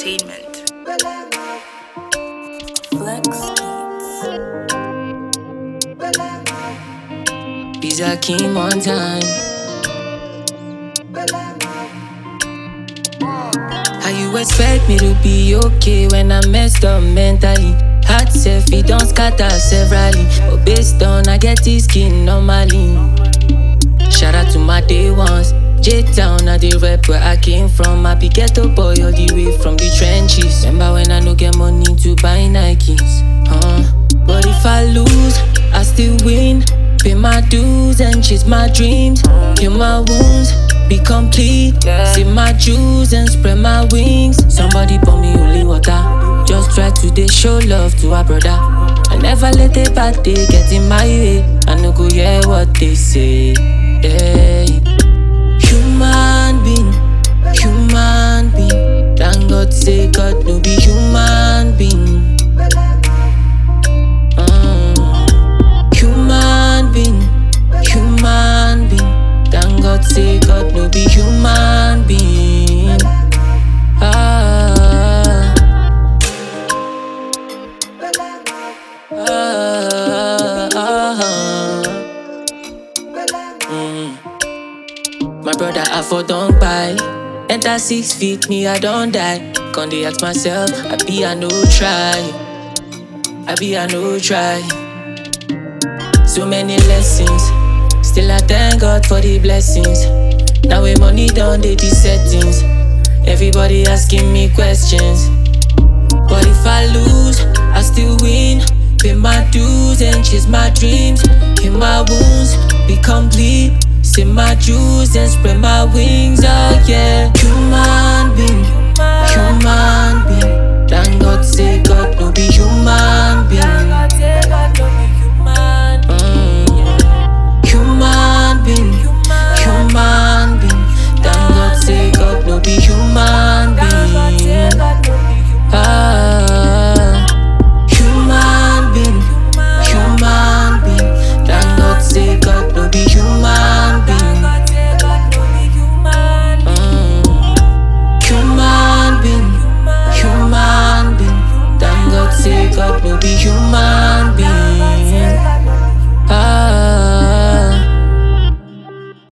Entertainment. Flex Pizza King one time. How you expect me to be okay when I messed up mentally? Heart self, it don't scatter severally, but based on I get this skin normally. Shout out to my day ones. J-Town, I the rep where I came from. I be ghetto boy all the way from the trenches. Remember when I no get money to buy Nikes? But if I lose, I still win. Pay my dues and chase my dreams. Heal my wounds, be complete. Sip my juice and spread my wings. Somebody pour me holy water. Just try to dey show love to a brother. I never let a bad day get in my way. I no go hear what they say. Hey. Human being. Thank God say God no be human being. Human being. Thank God say God no be human being. My brother I for don't buy. Enter 6 feet, me I don't die. Con dey ask myself, I be I no try. So many lessons, still I thank God for the blessings. Now when money done dey the settings, everybody asking me questions. But if I lose, I still win. Pay my dues and chase my dreams. Heal my wounds, be complete. Sip my juice and spread my wings. Oh yeah, human being. Thank God say God no be human